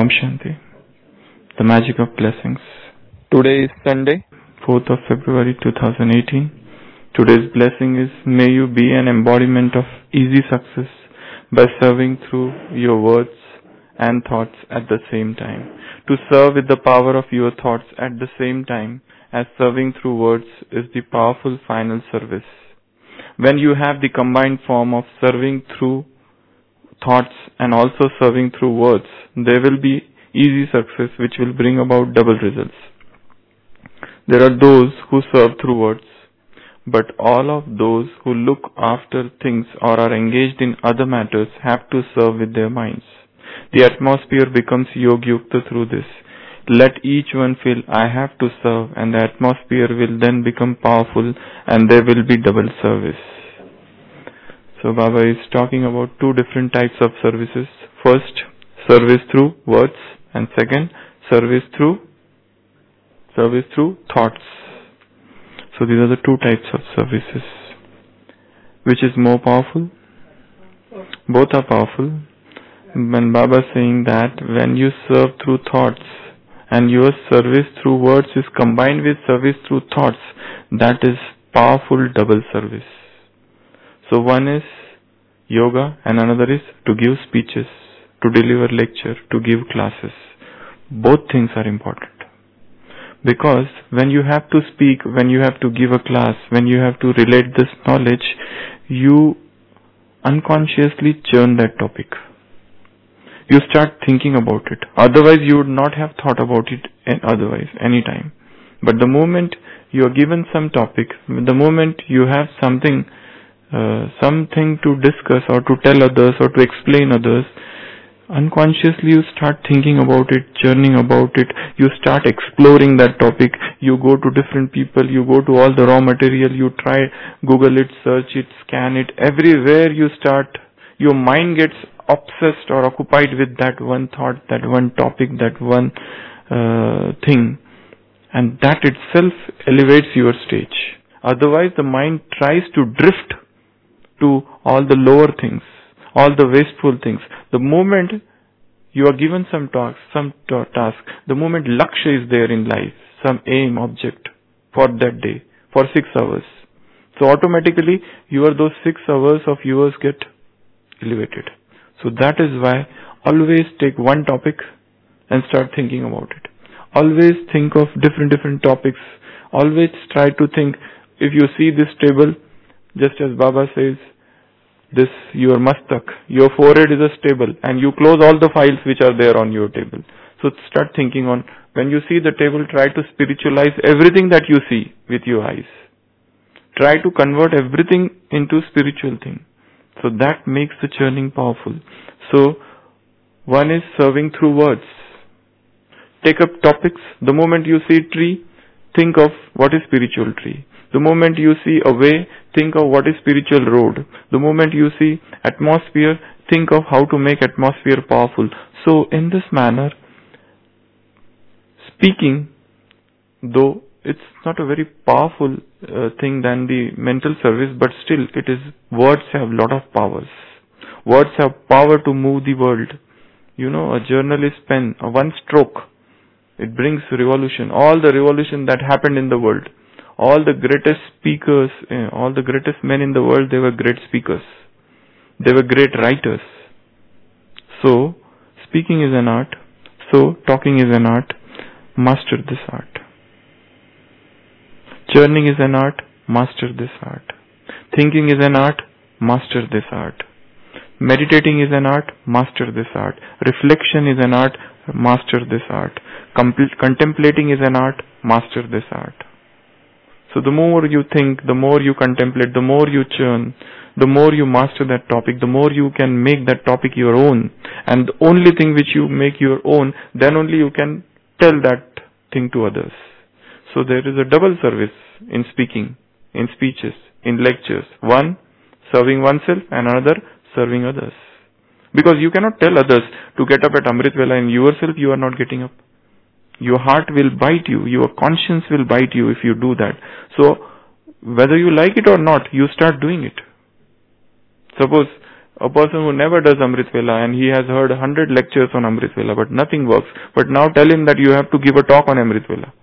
Om Shanti. The magic of blessings. Today is Sunday, 4th of February 2018. Today's blessing is, may you be an embodiment of easy success by serving through your words and thoughts at the same time. To serve with the power of your thoughts at the same time as serving through words is the powerful final service. When you have the combined form of serving through thoughts and also serving through words, there will be easy success which will bring about double results. There are those who serve through words, but all of those who look after things or are engaged in other matters have to serve with their minds. The atmosphere becomes Yogyukta through this. Let each one feel, I have to serve, and the atmosphere will then become powerful and there will be double service. So Baba is talking about two different types of services. First, service through words, and second, service through thoughts. So these are the two types of services. Which is more powerful? Both are powerful. When Baba is saying that when you serve through thoughts and your service through words is combined with service through thoughts, that is powerful double service. So one is yoga and another is to give speeches, to deliver lecture, to give classes. Both things are important. Because when you have to speak, when you have to give a class, when you have to relate this knowledge, you unconsciously churn that topic. You start thinking about it. Otherwise you would not have thought about it anytime. But the moment you are given some topic, the moment you have something to discuss or to tell others or to explain others, unconsciously you start thinking about it, churning about it, you start exploring that topic, you go to different people, you go to all the raw material, you try, Google it, search it, scan it, everywhere you start, your mind gets obsessed or occupied with that one thought, that one topic, that one thing, and that itself elevates your stage. Otherwise the mind tries to drift to all the lower things, all the wasteful things. The moment you are given some task, the moment Lakshya is there in life, some aim, object for that day, for 6 hours. So automatically those 6 hours of yours get elevated. So that is why always take one topic and start thinking about it. Always think of different topics. Always try to think, if you see this table, just as Baba says, this your mastak, your forehead is a table, and you close all the files which are there on your table. So start thinking on, when you see the table, try to spiritualize everything that you see with your eyes. Try to convert everything into spiritual thing. So that makes the churning powerful. So one is serving through words. Take up topics. The moment you see tree, think of what is spiritual tree. The moment you see a way, think of what is spiritual road. The moment you see atmosphere, think of how to make atmosphere powerful. So in this manner, speaking, though it's not a very powerful thing than the mental service, but still words have a lot of powers. Words have power to move the world. A journalist's pen, one stroke, it brings revolution. All the revolution that happened in the world. All the greatest speakers, all the greatest men in the world, they were great speakers. They were great writers. So, speaking is an art. So, talking is an art. Master this art. Churning is an art. Master this art. Thinking is an art. Master this art. Meditating is an art. Master this art. Reflection is an art. Master this art. Contemplating is an art. Master this art. So the more you think, the more you contemplate, the more you churn, the more you master that topic, the more you can make that topic your own. And the only thing which you make your own, then only you can tell that thing to others. So there is a double service in speaking, in speeches, in lectures. One, serving oneself, and another, serving others. Because you cannot tell others to get up at Amrit Vela and yourself you are not getting up. Your heart will bite you, your conscience will bite you if you do that. So, whether you like it or not, you start doing it. Suppose a person who never does Amrit Vela and he has heard 100 lectures on Amrit Vela but nothing works. But now tell him that you have to give a talk on Amrit Vela.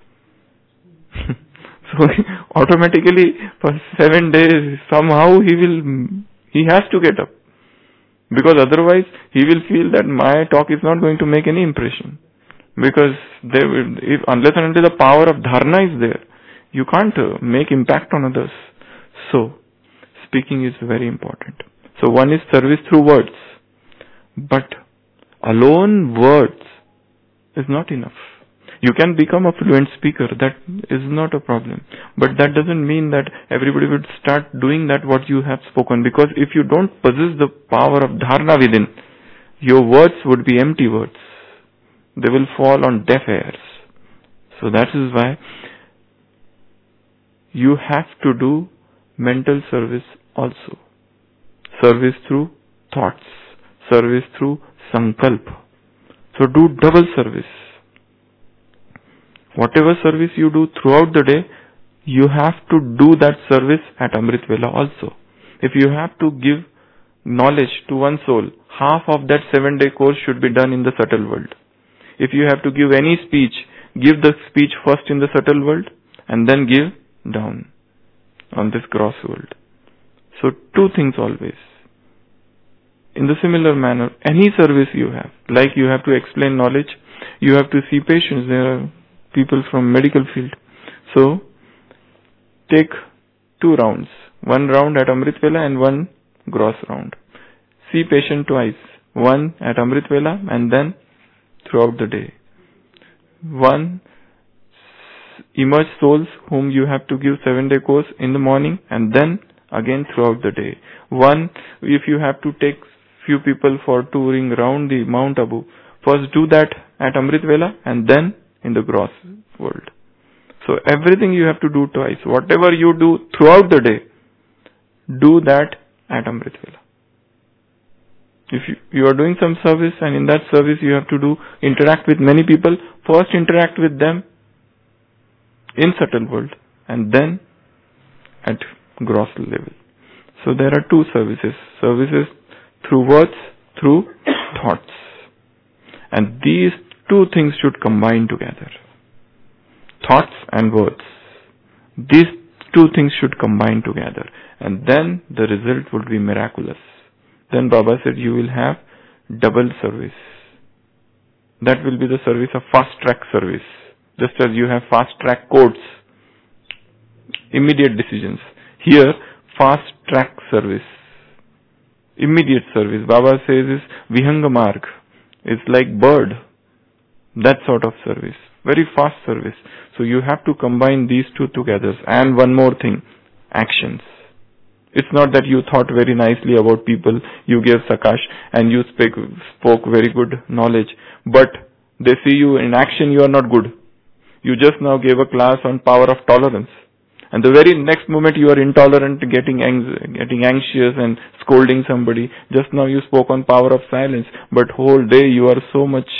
So automatically for 7 days somehow he has to get up. Because otherwise he will feel that my talk is not going to make any impression. Because unless and until the power of dharana is there, you can't make impact on others. So, speaking is very important. So one is service through words. But alone words is not enough. You can become a fluent speaker, that is not a problem. But that doesn't mean that everybody would start doing that what you have spoken. Because if you don't possess the power of dharana within, your words would be empty words. They will fall on deaf ears. So that is why you have to do mental service also. Service through thoughts. Service through sankalpa. So do double service. Whatever service you do throughout the day, you have to do that service at Amrit Vela also. If you have to give knowledge to one soul, half of that 7-day course should be done in the subtle world. If you have to give any speech, give the speech first in the subtle world and then give down on this gross world. So 2 things always. In the similar manner, any service you have, like you have to explain knowledge, you have to see patients, there are people from medical field. So, take 2 rounds. 1 round at Amrit Vela and 1 gross round. See patient twice. 1 at Amrit Vela and then throughout the day. 1 emerge souls whom you have to give 7-day course in the morning and then again throughout the day. 1, if you have to take few people for touring around the Mount Abu, first do that at Amrit Vela and then in the gross world. So everything you have to do twice. Whatever you do throughout the day, do that at Amrit Vela. If you are doing some service and in that service you have to interact with many people, first interact with them in subtle world and then at gross level. So there are 2 services. Services through words, through thoughts. And these 2 things should combine together. Thoughts and words. These 2 things should combine together. And then the result would be miraculous. Then Baba said you will have double service. That will be the service of fast track service. Just as you have fast track courts, immediate decisions. Here, fast track service. Immediate service. Baba says is Vihanga Marg. It's like bird. That sort of service. Very fast service. So you have to combine these 2 together. And one more thing. Actions. It's not that you thought very nicely about people, you gave sakash and you spoke very good knowledge. But they see you in action, you are not good. You just now gave a class on power of tolerance. And the very next moment you are intolerant, getting anxious and scolding somebody. Just now you spoke on power of silence. But whole day you are so much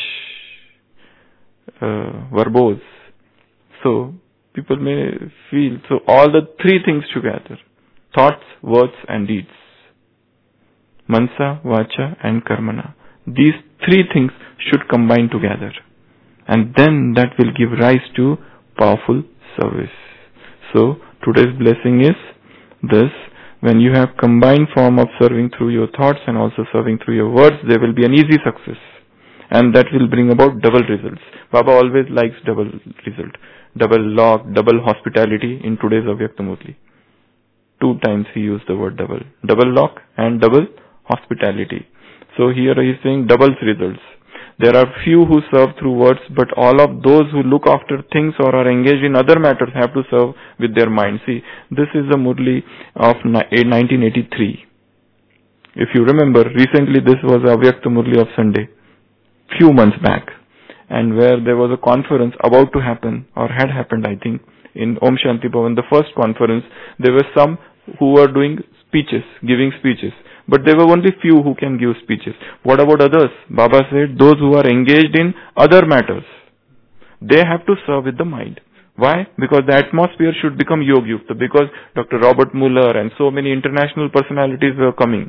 verbose. So people may feel. So all the 3 things together. Thoughts, words and deeds. Mansa, Vacha and Karmana. These 3 things should combine together. And then that will give rise to powerful service. So today's blessing is this. When you have combined form of serving through your thoughts and also serving through your words, there will be an easy success. And that will bring about double results. Baba always likes double result. Double log, double hospitality in today's Avyakta Murli. 2 times he used the word double. Double lock and double hospitality. So here he is saying double results. There are few who serve through words, but all of those who look after things or are engaged in other matters have to serve with their mind. See, this is the Murli of 1983. If you remember, recently this was Avyakta Murli of Sunday, few months back, and where there was a conference about to happen, or had happened I think, in Om Shanti Bhavan, the first conference. There were some who were doing speeches, giving speeches. But there were only few who can give speeches. What about others? Baba said those who are engaged in other matters, they have to serve with the mind. Why? Because the atmosphere should become Yogyukta. Because Dr. Robert Muller and so many international personalities were coming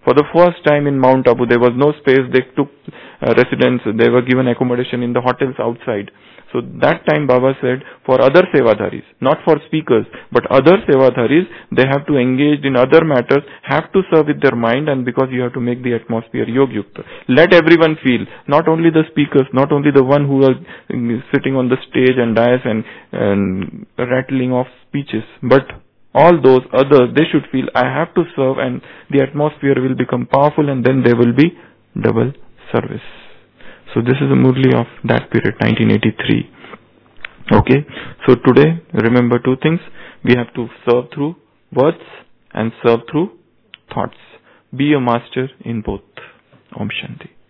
For the first time in Mount Abu, there was no space. They took residents, they were given accommodation in the hotels outside. So that time Baba said, for other sevadharis, not for speakers, but other sevadharis, they have to engage in other matters, have to serve with their mind, and because you have to make the atmosphere yog-yukta. Let everyone feel, not only the speakers, not only the one who are sitting on the stage and dais and rattling off speeches, but all those others, they should feel, I have to serve, and the atmosphere will become powerful, and then there will be double service. So this is a Murli of that period, 1983. Okay, so today, remember two things. We have to serve through words and serve through thoughts. Be a master in both. Om Shanti.